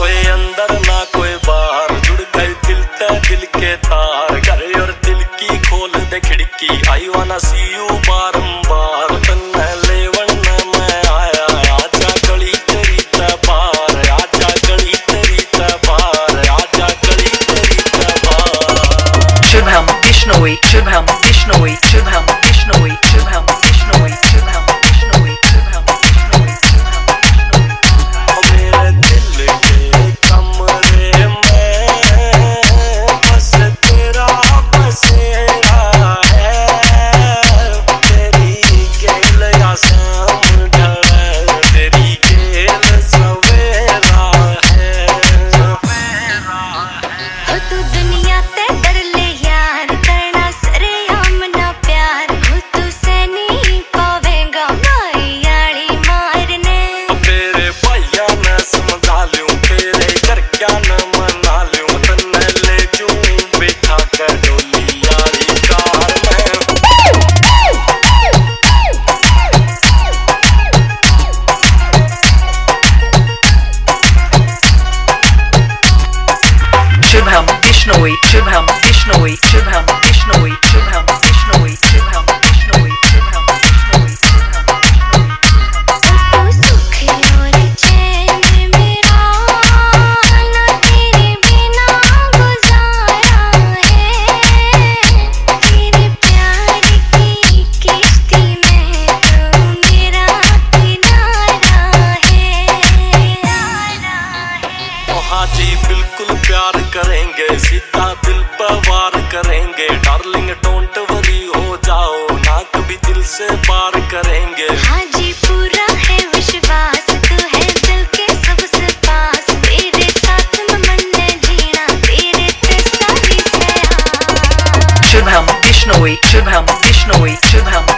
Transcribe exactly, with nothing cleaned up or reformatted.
कोई अंदर ना कोई बाहर, जुड़ गए दिल ते दिल के तार। घर और दिल की खोल दे खिड़की, आई वाना सी यू बारंबार। तन्ने लेवन मैं आया, आजा गली तेरी ते पार, आजा गली तेरी ते पार, आजा गली तेरी ते पार। Shubham Bishnoi, Shubham Bishnoi, Shubham Bishnoi, Shubham Bishnoi, Shubham Bishnoi, Shubham Bishnoi, Shubham Bishnoi। मेरे दिल के कमरे में बस तेरा बसेरा है। तेरी गेल या शाम ढले, तेरी गेल सवेरा है, सवेरा है। हो तू दुनिया ते डर ले यार, करना सरेआम ना प्यार। हो तू सैनी पावेगा माई याड़ी मारने। तेरे भैया ने समझा लूं, तेरे घर क्या न मना लूं। तन्ने ले जूं बिठा कर डोली यारी कार में। Shubham Bishnoi, Shubham Bishnoi, Shubham Bishnoi, Shubham Bishnoi, Shubham Bishnoi, Shubham Bishnoi, Shubham Bishnoi। तू सुख और चैन मेरा ना तेरे बिना गुजारा है। तेरे प्यार की किश्ती में तू मेरा किनारा है। ओ हाँ जी बिल्कुल प्यार करेंगे, सीधा दिल पर वार करेंगे। डार्लिंग डोंट वरी हो जाओ, ना कभी दिल से पार करेंगे। हाँ जी पूरा है विश्वास, तू है दिल के सबसे पास। तेरे साथ में मन जीना, तेरे ते सारी से आस। Shubham Bishnoi, Shubham Bishnoi, Shubham